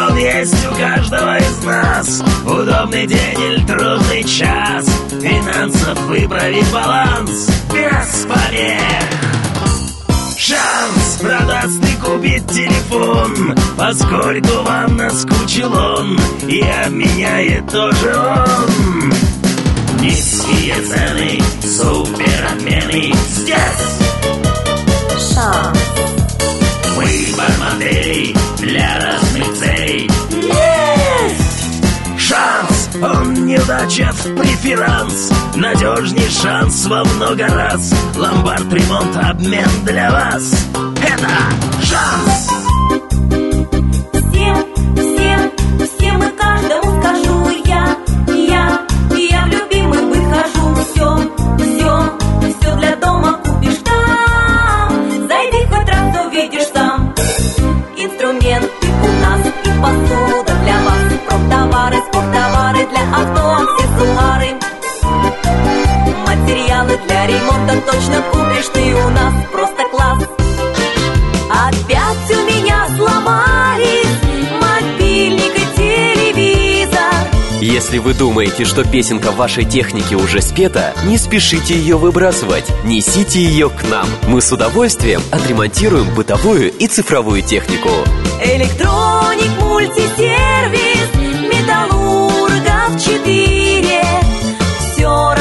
Смартфон есть у каждого из нас. Удобный день или трудный час, финансов выправить баланс без помех. Шанс продастся и купить телефон, поскольку вам наскучил он, и обменяет тоже он. Низкие цены, супер отмены здесь. Шанс. Выбор моделей для разных целей Есть! Шанс, он неудача в преферанс. Надежней шанс во много раз. Ломбард, ремонт, обмен для вас. Это шанс. Всем и каждому скажу я в любимый быт хожу. Все для дома купишь там. Зайди хоть раз, увидишь сам. Инструменты у нас и посуда для вас. Профтовары, спорттовары для авто, аксессуары. Материалы для ремонта точно купишь ты у нас. Просто класс. Опять у меня сломались мобильник и телевизор. Если вы думаете, что песенка в вашей технике уже спета, не спешите ее выбрасывать. Несите ее к нам. Мы с удовольствием отремонтируем бытовую и цифровую технику. Электроник, мультисервис, Металлургов 4. Все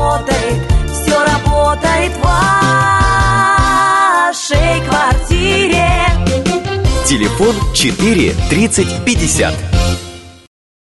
работает в вашей квартире. Телефон 4 30 50.